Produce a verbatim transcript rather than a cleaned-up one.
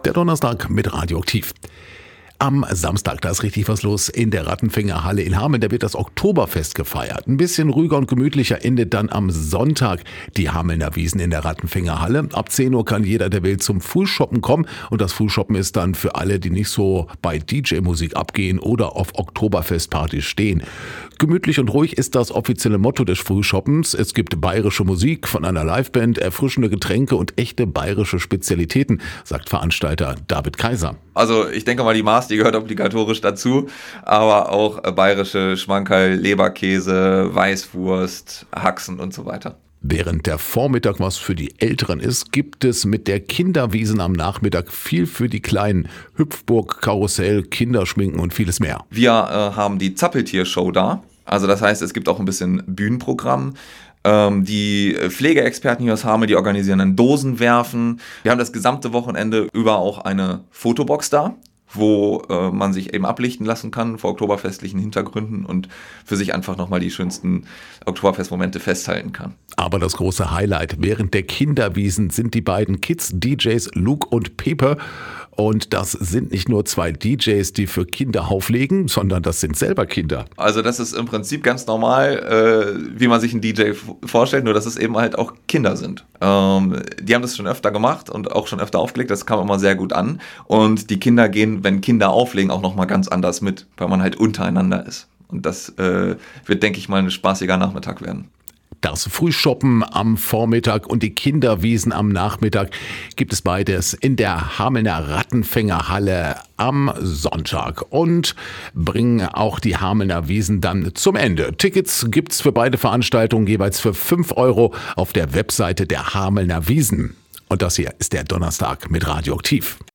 Der Donnerstag mit Radioaktiv. Am Samstag, da ist richtig was los in der Rattenfängerhalle in Hameln. Da wird das Oktoberfest gefeiert. Ein bisschen ruhiger und gemütlicher endet dann am Sonntag die Hamelner Wiesn in der Rattenfängerhalle. Ab zehn Uhr kann jeder, der will, zum Frühshoppen kommen. Und das Frühshoppen ist dann für alle, die nicht so bei D J-Musik abgehen oder auf Oktoberfestpartys stehen. Gemütlich und ruhig ist das offizielle Motto des Frühshoppens. Es gibt bayerische Musik von einer Liveband, erfrischende Getränke und echte bayerische Spezialitäten, sagt Veranstalter David Kaiser. Also ich denke mal, die Maß, die gehört obligatorisch dazu, aber auch bayerische Schmankerl, Leberkäse, Weißwurst, Haxen und so weiter. Während der Vormittag was für die Älteren ist, gibt es mit der Kinderwiesn am Nachmittag viel für die Kleinen. Hüpfburg, Karussell, Kinderschminken und vieles mehr. Wir äh, haben die Zappeltier-Show da. Also das heißt, es gibt auch ein bisschen Bühnenprogramm. Ähm, die Pflegeexperten hier aus Hameln, die organisieren ein Dosenwerfen. Wir haben das gesamte Wochenende über auch eine Fotobox da, wo äh, man sich eben ablichten lassen kann vor oktoberfestlichen Hintergründen und für sich einfach nochmal die schönsten Oktoberfestmomente festhalten kann. Aber das große Highlight während der Kinderwiesn sind die beiden Kids-D Js Luke und Pepe. Und das sind nicht nur zwei D Js, die für Kinder auflegen, sondern das sind selber Kinder. Also das ist im Prinzip ganz normal, äh, wie man sich einen D J f- vorstellt, nur dass es eben halt auch Kinder sind. Ähm, die haben das schon öfter gemacht und auch schon öfter aufgelegt, das kam immer sehr gut an. Und die Kinder gehen, wenn Kinder auflegen, auch nochmal ganz anders mit, weil man halt untereinander ist. Und das äh, wird, denke ich mal, ein spaßiger Nachmittag werden. Das Frühshoppen am Vormittag und die Kinderwiesn am Nachmittag gibt es beides in der Hamelner Rattenfängerhalle am Sonntag und bringen auch die Hamelner Wiesn dann zum Ende. Tickets gibt's für beide Veranstaltungen jeweils für fünf Euro auf der Webseite der Hamelner Wiesn. Und das hier ist der Donnerstag mit Radioaktiv.